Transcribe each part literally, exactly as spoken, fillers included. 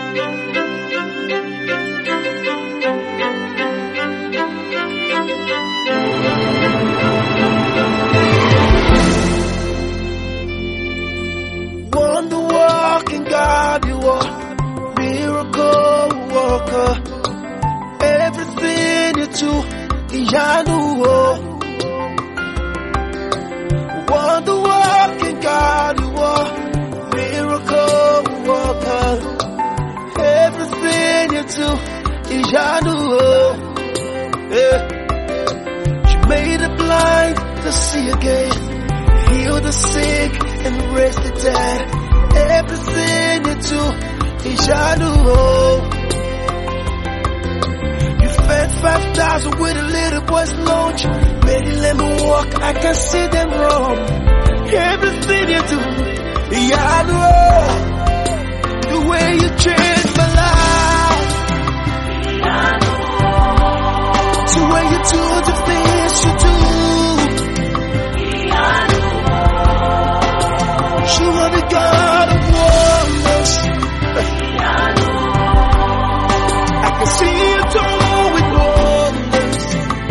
Wonder walking God, you are miracle worker. Everything you do, Iyanu. Wonder walking God, you are miracle worker. Everything you do, Iyanu. Yeah. You made the blind to see again, heal the sick and raise the dead. Everything you do, Iyanu. You fed five thousand with a little boy's lunch, made it let me walk, I can see them wrong. Everything you do, Iyanu. The way you changed my life, the way you do the things you do, you are the God of wonders. I can see you doing wonders.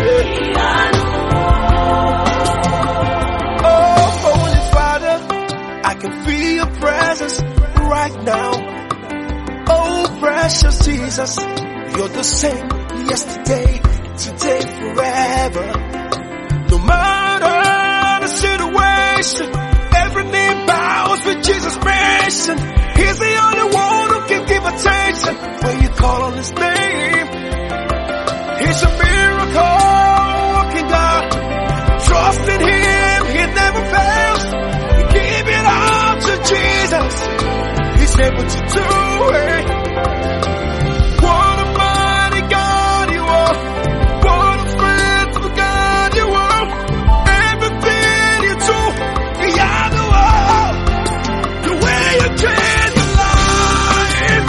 Yeah. Oh, Holy Father, I can feel your presence right now. Oh, precious Jesus, you're the same yesterday, today, forever. No matter the situation, every knee bows with Jesus mentioned. He's the only one who can give attention when you call on his name. He's a miracle working God. Trust in him, he never fails. You give it all to Jesus, he's able to do it. What a mighty God you are. What a faithful God you are. Everything you do, Iyanu. The way you change the life,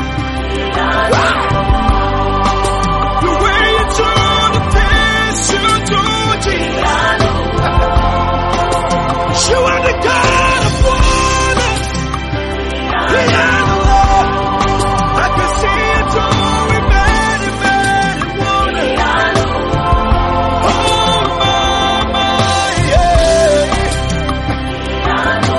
the way you do the things you do, Jesus. You are the God of wonders, Iyanu. I can see you doing many, many wonders. Oh, mama, yeah. Iyanu.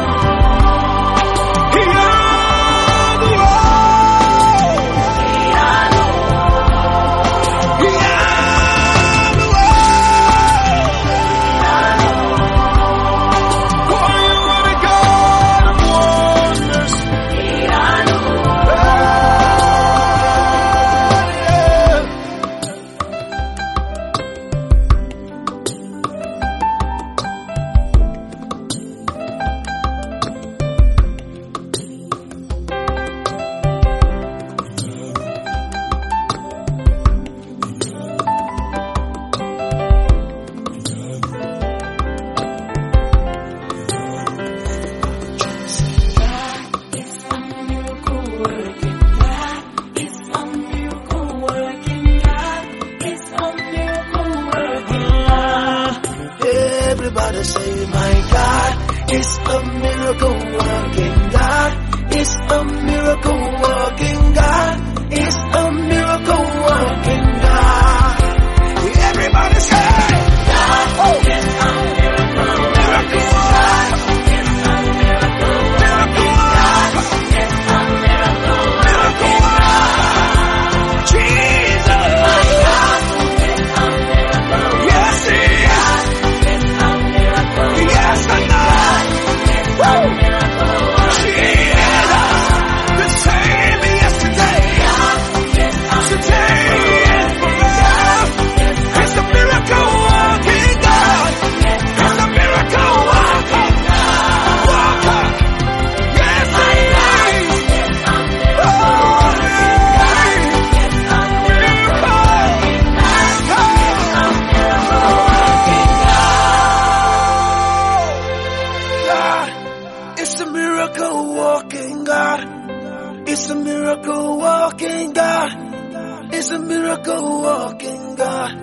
Everybody say, my God is a miracle working God. Is a miracle working God. Is a miracle working God. Everybody say, God is a miracle miracle God. Is a miracle miracle God. Is a miracle miracle God. Jesus, my God is a miracle. Yes, he is. Yes, I know. Woo. Jesus, the same yesterday, today, and forever. It's a miracle working God. It's a miracle working walker. Yes, I know. Oh, it's a miracle walking God. It's a miracle walking God. It's a miracle walking God.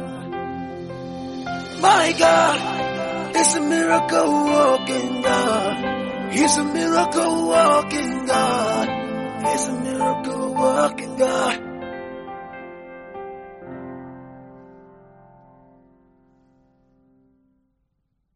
My God, it's a miracle walking God. He's a miracle walking God. It's He's a miracle working God.